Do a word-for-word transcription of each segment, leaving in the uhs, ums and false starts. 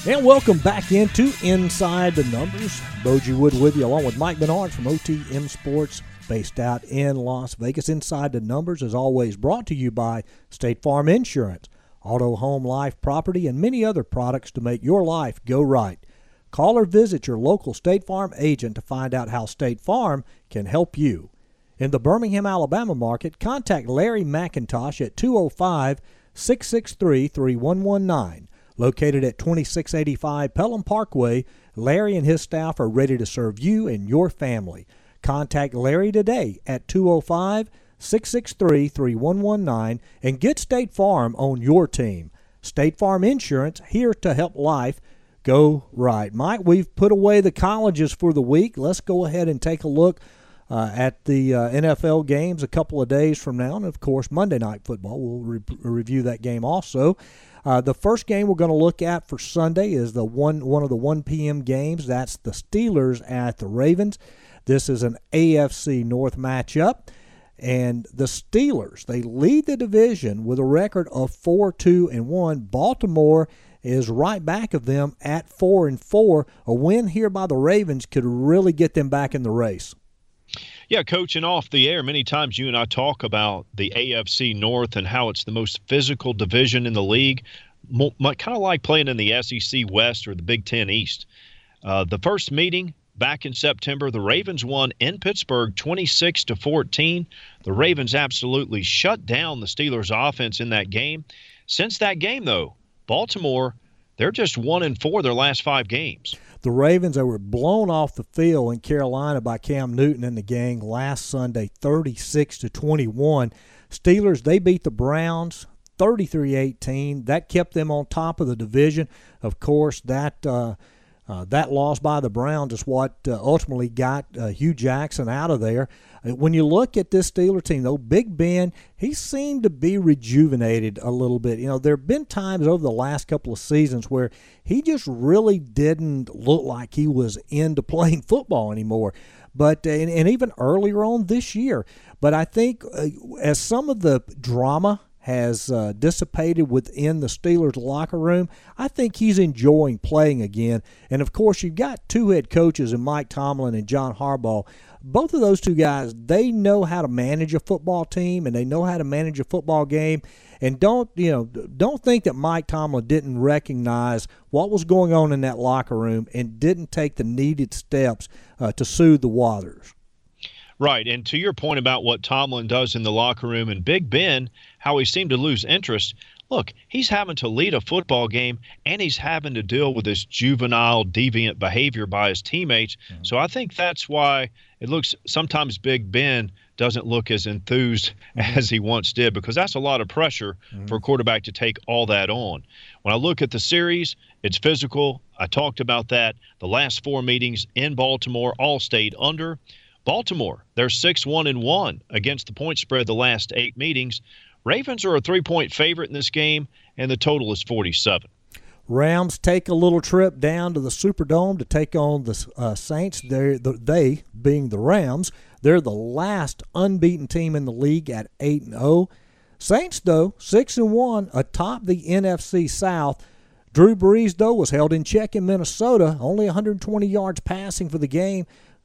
And welcome back into Inside the Numbers. Bogie Wood with you, along with Mike Bernard from O T M Sports, based out in Las Vegas. Inside the Numbers is always brought to you by State Farm Insurance, auto, home, life, property, and many other products to make your life go right. Call or visit your local State Farm agent to find out how State Farm can help you. In the Birmingham, Alabama market, contact Larry McIntosh at two oh five, six six three, three one one nine. Located at twenty-six eighty-five Pelham Parkway, Larry and his staff are ready to serve you and your family. Contact Larry today at two oh five, six six three, three one one nine and get State Farm on your team. State Farm Insurance, here to help life go right. Mike, we've put away the colleges for the week. Let's go ahead and take a look uh, at the uh, N F L games a couple of days from now. And, of course, Monday Night Football. We'll re- review that game also. Uh, the first game we're going to look at for Sunday is the one one of the one p.m. games. That's the Steelers at the Ravens. This is an A F C North matchup. And the Steelers, they lead the division with a record of four two and one. Baltimore is right back of them at four and four. A win here by the Ravens could really get them back in the race. Yeah, Coach, and off the air, many times you and I talk about the A F C North and how it's the most physical division in the league, kind of like playing in the S E C West or the Big Ten East. Uh, the first meeting back in September, the Ravens won in Pittsburgh twenty-six to fourteen. The Ravens absolutely shut down the Steelers' offense in that game. Since that game, though, Baltimore, they're just one and four their last five games. The Ravens, they were blown off the field in Carolina by Cam Newton and the gang last Sunday, thirty-six to twenty-one. Steelers, they beat the Browns thirty-three eighteen. That kept them on top of the division. Of course, that uh, uh, that loss by the Browns is what uh, ultimately got uh, Hugh Jackson out of there. When you look at this Steeler team, though, Big Ben, he seemed to be rejuvenated a little bit. You know, there have been times over the last couple of seasons where he just really didn't look like he was into playing football anymore. But uh, and, and even earlier on this year. But I think uh, as some of the drama has uh, dissipated within the Steelers locker room, I think he's enjoying playing again. And, of course, you've got two head coaches in Mike Tomlin and John Harbaugh. Both of those two guys, they know how to manage a football team and they know how to manage a football game. And don't, you know, don't think that Mike Tomlin didn't recognize what was going on in that locker room and didn't take the needed steps uh, to soothe the waters. Right, and to your point about what Tomlin does in the locker room and Big Ben, how he seemed to lose interest, look, he's having to lead a football game and he's having to deal with this juvenile, deviant behavior by his teammates. Mm-hmm. So I think that's why it looks sometimes Big Ben doesn't look as enthused mm-hmm. as he once did, because that's a lot of pressure mm-hmm. for a quarterback to take all that on. When I look at the series, it's physical. I talked about that. The last four meetings in Baltimore all stayed under. Baltimore, they're six one and one against the point spread the last eight meetings. Ravens are a three-point favorite in this game, and the total is forty-seven. Rams take a little trip down to the Superdome to take on the uh, Saints. They're the, they, being the Rams, they're the last unbeaten team in the league at eight and oh. Saints, though, six and one atop the N F C South. Drew Brees, though, was held in check in Minnesota, only one hundred twenty yards passing for the game.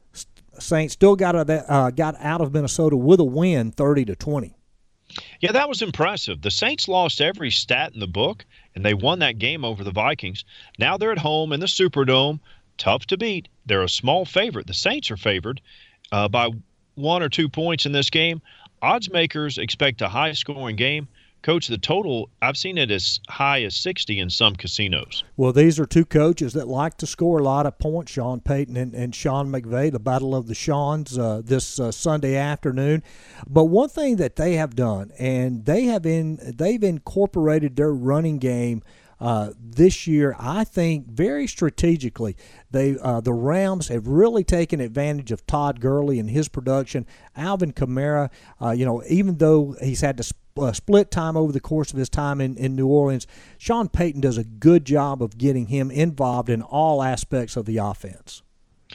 Saints still got out, of, uh, got out of Minnesota with a win, thirty to twenty. Yeah, that was impressive. The Saints lost every stat in the book, and they won that game over the Vikings. Now they're at home in the Superdome. Tough to beat. They're a small favorite. The Saints are favored uh, by one or two points in this game. Odds makers expect a high-scoring game. Coach, the total, I've seen it as high as sixty in some casinos. Well, these are two coaches that like to score a lot of points, Sean Payton and, and Sean McVay, the Battle of the Seans uh, this uh, Sunday afternoon. But one thing that they have done, and they have in, they've incorporated their running game Uh, this year, I think, very strategically. They uh, the Rams have really taken advantage of Todd Gurley and his production. Alvin Kamara, uh, you know, even though he's had to sp- uh, split time over the course of his time in, in New Orleans, Sean Payton does a good job of getting him involved in all aspects of the offense.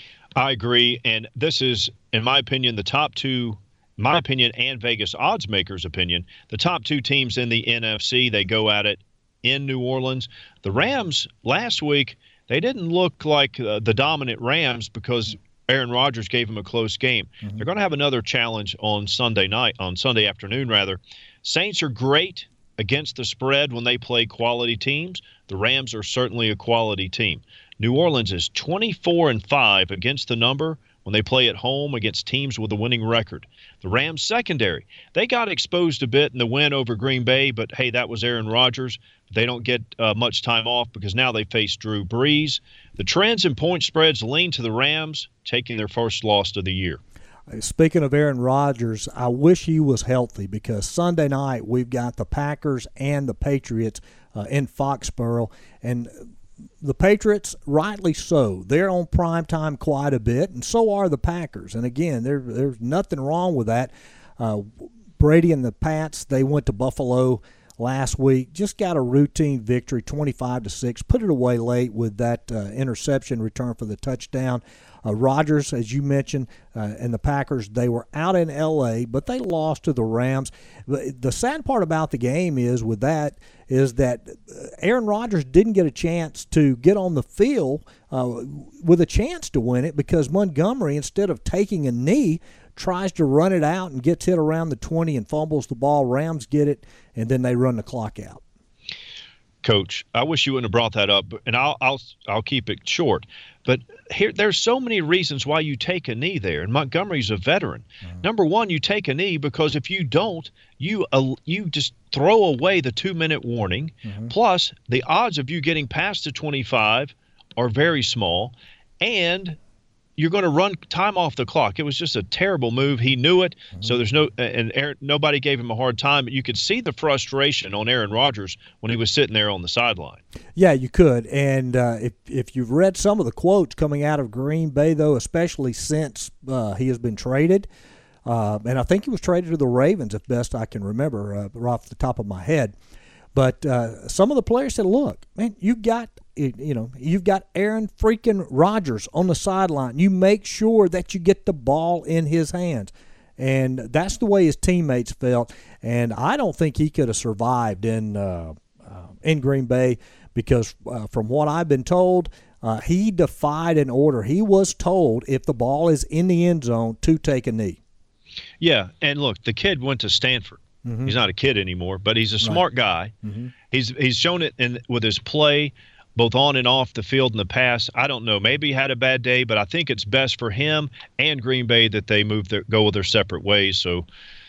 I agree, and this is, in my opinion, the top two, my opinion and Vegas odds makers' opinion, the top two teams in the N F C. They go at it in New Orleans. The Rams last week, they didn't look like uh, the dominant Rams because Aaron Rodgers gave them a close game. Mm-hmm. They're going to have another challenge on Sunday night, on Sunday afternoon, rather. Saints are great against the spread when they play quality teams. The Rams are certainly a quality team. New Orleans is twenty-four and five against the number when they play at home against teams with a winning record. The Rams secondary, they got exposed a bit in the win over Green Bay, but hey, that was Aaron Rodgers. They don't get uh, much time off because now they face Drew Brees. The trends and point spreads lean to the Rams, taking their first loss of the year. Speaking of Aaron Rodgers, I wish he was healthy because Sunday night we've got the Packers and the Patriots uh, in Foxborough. And the Patriots, rightly so, they're on prime time quite a bit, and so are the Packers. And again, there, there's nothing wrong with that. Uh, Brady and the Pats, they went to Buffalo last week, just got a routine victory, twenty-five to six. Put it away late with that uh, interception return for the touchdown. Uh, Rodgers, as you mentioned, uh, and the Packers, they were out in L A, but they lost to the Rams. The, the sad part about the game is with that is that Aaron Rodgers didn't get a chance to get on the field uh, with a chance to win it because Montgomery, instead of taking a knee, tries to run it out and gets hit around the twenty and fumbles the ball. Rams get it, and then they run the clock out. Coach, I wish you wouldn't have brought that up, and I'll I'll I'll keep it short. But here, there's so many reasons why you take a knee there, and Montgomery's a veteran. Mm-hmm. Number one, you take a knee because if you don't, you uh, you just throw away the two-minute warning. Mm-hmm. Plus, the odds of you getting past the twenty-five are very small, and you're going to run time off the clock. It was just a terrible move. He knew it, mm-hmm. so there's no and Aaron, nobody gave him a hard time. But you could see the frustration on Aaron Rodgers when he was sitting there on the sideline. Yeah, you could. And uh, if if you've read some of the quotes coming out of Green Bay, though, especially since uh, he has been traded, uh, and I think he was traded to the Ravens, if best I can remember, uh, right off the top of my head. But uh, some of the players said, "Look, man, you got." You know, you've got Aaron freaking Rodgers on the sideline. You make sure that you get the ball in his hands. And that's the way his teammates felt. And I don't think he could have survived in uh, uh, in Green Bay because uh, from what I've been told, uh, he defied an order. He was told if the ball is in the end zone to take a knee. Yeah, and look, the kid went to Stanford. Mm-hmm. He's not a kid anymore, but he's a smart right. guy. Mm-hmm. He's he's shown it in with his play, both on and off the field in the past. I don't know. Maybe he had a bad day, but I think it's best for him and Green Bay that they move their, go their separate ways. So,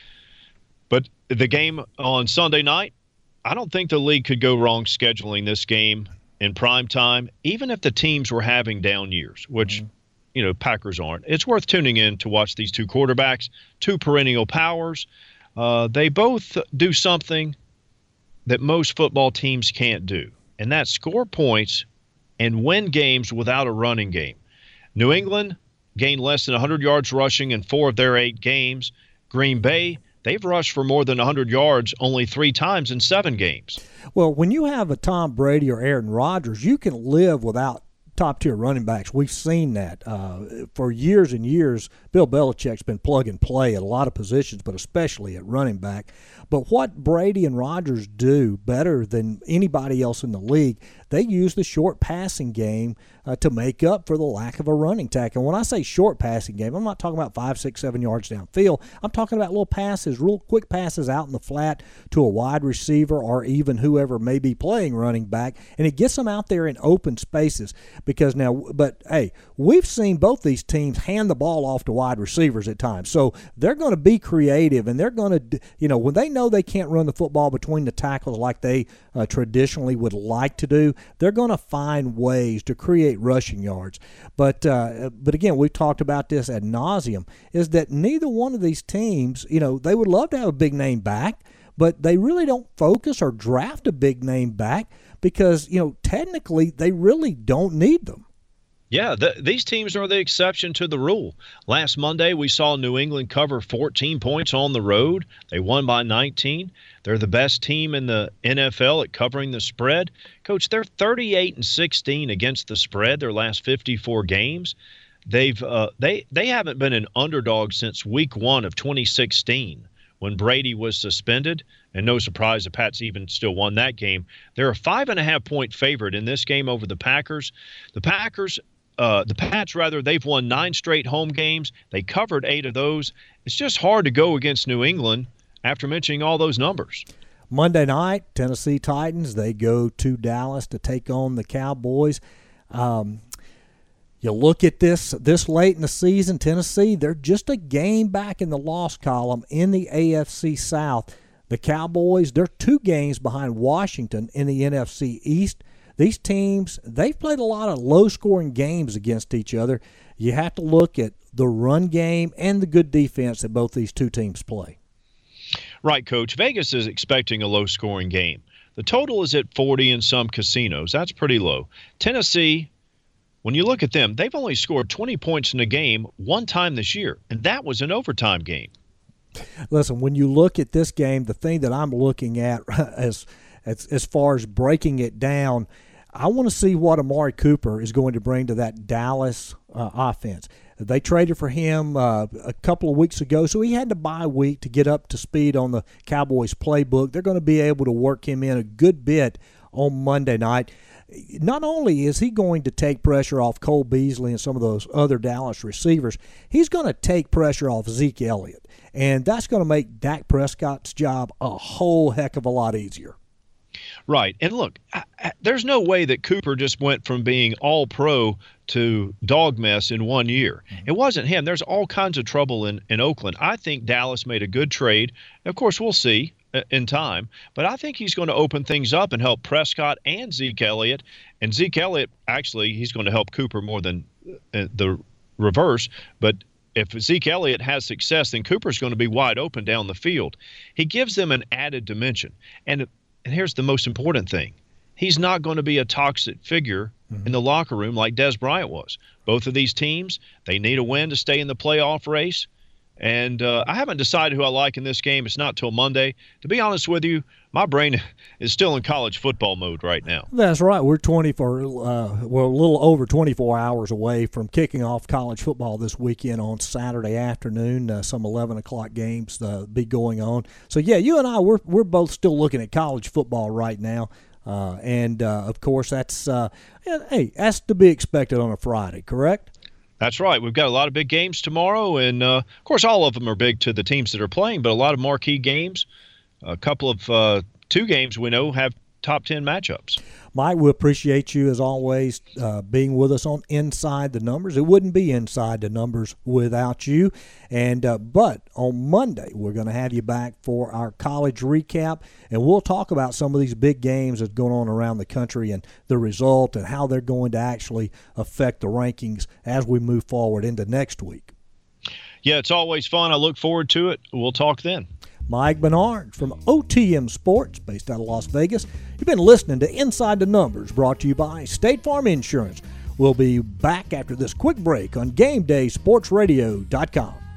but the game on Sunday night, I don't think the league could go wrong scheduling this game in prime time, even if the teams were having down years, which, mm-hmm. you know, Packers aren't. It's worth tuning in to watch these two quarterbacks, two perennial powers. Uh, they both do something that most football teams can't do, and that's score points and win games without a running game. New England gained less than one hundred yards rushing in four of their eight games. Green Bay, they've rushed for more than one hundred yards only three times in seven games. Well, when you have a Tom Brady or Aaron Rodgers, you can live without top-tier running backs. We've seen that. Uh, for years and years, Bill Belichick's been plug and play at a lot of positions, but especially at running back. But what Brady and Rodgers do better than anybody else in the league, they use the short passing game uh, to make up for the lack of a running attack. And when I say short passing game, I'm not talking about five, six, seven yards downfield. I'm talking about little passes, real quick passes out in the flat to a wide receiver or even whoever may be playing running back, and it gets them out there in open spaces. Because now, but hey, we've seen both these teams hand the ball off to wide receivers at times. So they're going to be creative, and they're going to, you know, when they know they can't run the football between the tackles like they uh, traditionally would like to do, they're going to find ways to create rushing yards. But uh, but again, we've talked about this ad nauseum, is that neither one of these teams, you know, they would love to have a big name back, but they really don't focus or draft a big name back because, you know, technically they really don't need them. Yeah, the, these teams are the exception to the rule. Last Monday, we saw New England cover fourteen points on the road. They won by nineteen. They're the best team in the N F L at covering the spread. Coach, they're thirty-eight and sixteen against the spread their last fifty-four games. They've uh, they they haven't been an underdog since week one of twenty sixteen when Brady was suspended, and no surprise the Pats even still won that game. They're a five and a half point favorite in this game over the Packers. The Packers, uh, the Pats rather, they've won nine straight home games. They covered eight of those. It's just hard to go against New England after mentioning all those numbers. Monday night, Tennessee Titans, they go to Dallas to take on the Cowboys. Um, you look at this this late in the season, Tennessee, they're just a game back in the loss column in the A F C South. The Cowboys, they're two games behind Washington in the N F C East. These teams, they've played a lot of low-scoring games against each other. You have to look at the run game and the good defense that both these two teams play. Right, Coach. Vegas is expecting a low-scoring game. The total is at forty in some casinos. That's pretty low. Tennessee, when you look at them, they've only scored twenty points in a game one time this year, and that was an overtime game. Listen, when you look at this game, the thing that I'm looking at as as, as far as breaking it down, I want to see what Amari Cooper is going to bring to that Dallas uh, offense. They traded for him uh, a couple of weeks ago, so he had to bye a week to get up to speed on the Cowboys playbook. They're going to be able to work him in a good bit on Monday night. Not only is he going to take pressure off Cole Beasley and some of those other Dallas receivers, he's going to take pressure off Zeke Elliott, and that's going to make Dak Prescott's job a whole heck of a lot easier. Right. And look, I, I, there's no way that Cooper just went from being all pro to dog mess in one year. It wasn't him. There's all kinds of trouble in, in Oakland. I think Dallas made a good trade. Of course, we'll see in time, but I think he's going to open things up and help Prescott and Zeke Elliott. And Zeke Elliott, actually, he's going to help Cooper more than the reverse. But if Zeke Elliott has success, then Cooper's going to be wide open down the field. He gives them an added dimension. And And here's the most important thing. He's not going to be a toxic figure mm-hmm. in the locker room like Dez Bryant was. Both of these teams, they need a win to stay in the playoff race. And uh, I haven't decided who I like in this game. It's not till Monday. To be honest with you, my brain is still in college football mode right now. That's right. We're twenty-four, uh, we're a little over twenty-four hours away from kicking off college football this weekend on Saturday afternoon. Uh, some eleven o'clock games uh, be going on. So yeah, you and I, we're we're both still looking at college football right now. Uh, and uh, of course, that's uh, hey, that's to be expected on a Friday, correct? That's right. We've got a lot of big games tomorrow, and uh, of course, all of them are big to the teams that are playing, but a lot of marquee games. A couple of uh, two games we know have top ten matchups. Mike, we appreciate you as always uh, being with us on Inside the Numbers. It wouldn't be Inside the Numbers without you. And uh, but on Monday we're going to have you back for our college recap, and we'll talk about some of these big games that's going on around the country and the result and how they're going to actually affect the rankings as we move forward into next week. Yeah, it's always fun. I look forward to it. We'll talk then. Mike Bernard from O T M Sports, based out of Las Vegas. You've been listening to Inside the Numbers, brought to you by State Farm Insurance. We'll be back after this quick break on Game Day Sports Radio dot com.